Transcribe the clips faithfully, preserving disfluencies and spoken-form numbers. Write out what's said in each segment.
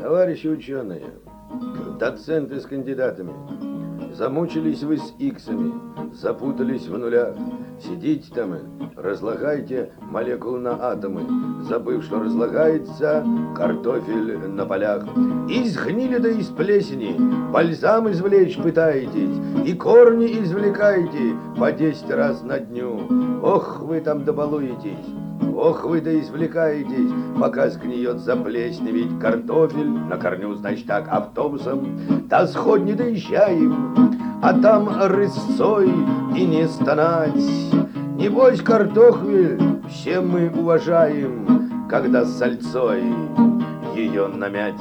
Товарищи ученые, доценты с кандидатами, замучились вы с иксами, запутались в нулях. Сидите там и разлагайте молекулы на атомы, забыв, что разлагается картофель на полях. Из гнили да из плесени бальзам извлечь пытаетесь, и корни извлекаете по десять раз на дню. Ох, вы там добалуетесь! Ох, вы да извлекаетесь, пока сгниет заплесневить картофель на корню, значит так, автобусом. До сходни доезжаем, а там рысцой и не стонать. Небось, картохвель все мы уважаем, когда с сальцой ее намять.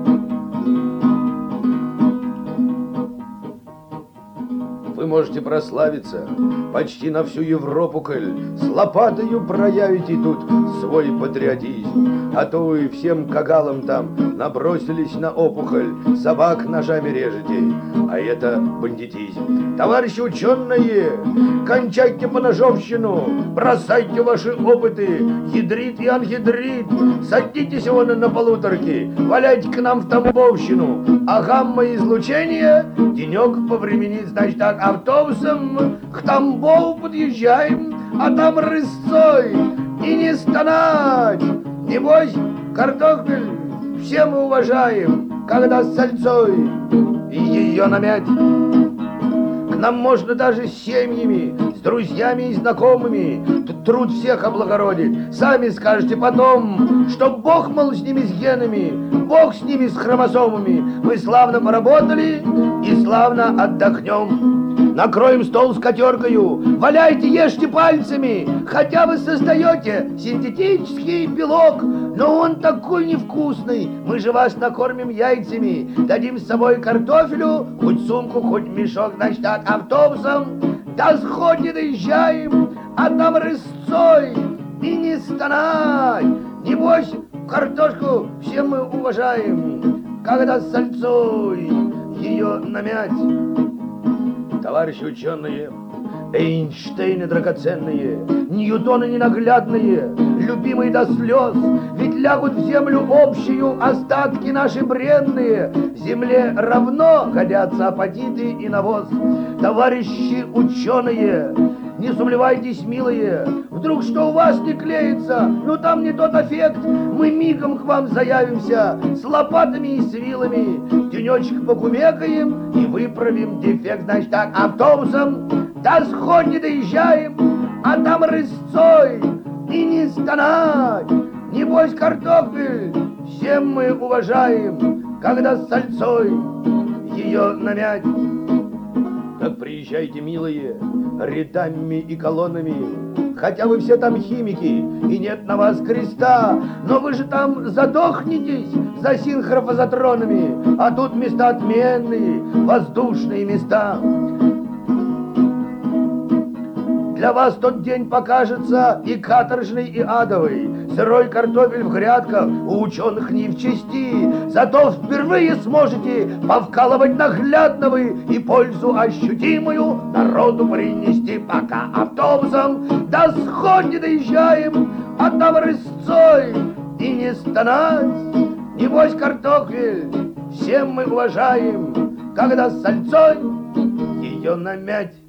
Вы можете прославиться почти на всю Европу, коль с лопатою проявите тут свой патриотизм. А то вы всем кагалам там набросились на опухоль, собак ножами режете, а это бандитизм. Товарищи ученые, кончайте поножовщину, бросайте ваши опыты, ядрит и анхидрит, садитесь вон на полуторки, валяйте к нам в Тамбовщину, а гамма-излучение денек повременит, значит так, автобусом к Тамбову подъезжаем, а там рысцой и не стонать. Небось, картофель все мы уважаем, когда с сальцой ее намять. К нам можно даже с семьями, с друзьями и знакомыми труд всех облагородить. Сами скажете потом, что Бог, мол, с ними, с генами, Бог с ними, с хромосомами. Мы славно поработали и славно отдохнем. Накроем стол с котеркою, валяйте, ешьте пальцами, хотя вы создаете синтетический белок, но он такой невкусный. Мы же вас накормим яйцами, дадим с собой картофелю, хоть сумку, хоть мешок, значит так, автобусом. До сходни доезжаем, а там рысцой и не стонать. Небось, картошку все мы уважаем, когда с сальцой ее намять. Товарищи ученые, Эйнштейны драгоценные, Ньютоны ненаглядные, любимые до слез, ведь лягут в землю общую остатки наши бренные. Земле равно годятся апатиты и навоз. Товарищи ученые, не сумлевайтесь, милые, вдруг что у вас не клеится, ну там не тот эффект, мы мигом к вам заявимся с лопатами и с вилами, денечек покумекаем и выправим дефект, значит так, автобусом до сходни доезжаем, а там рысцой и не стонать. Небось, картофель всем мы уважаем, когда с сальцой ее намять. Так приезжайте, милые, рядами и колоннами, хотя вы все там химики, и нет на вас креста, но вы же там задохнетесь за синхрофазотронами, а тут места отменные, воздушные места. Для вас тот день покажется и каторжный, и адовый. Сырой картофель в грядках у ученых не в чести. Зато впервые сможете повкалывать наглядно вы и пользу ощутимую народу принести. Пока автобусом до сходни доезжаем, а там рысцой и не стонать. Небось, картофель всем мы уважаем, когда с сальцой ее намять.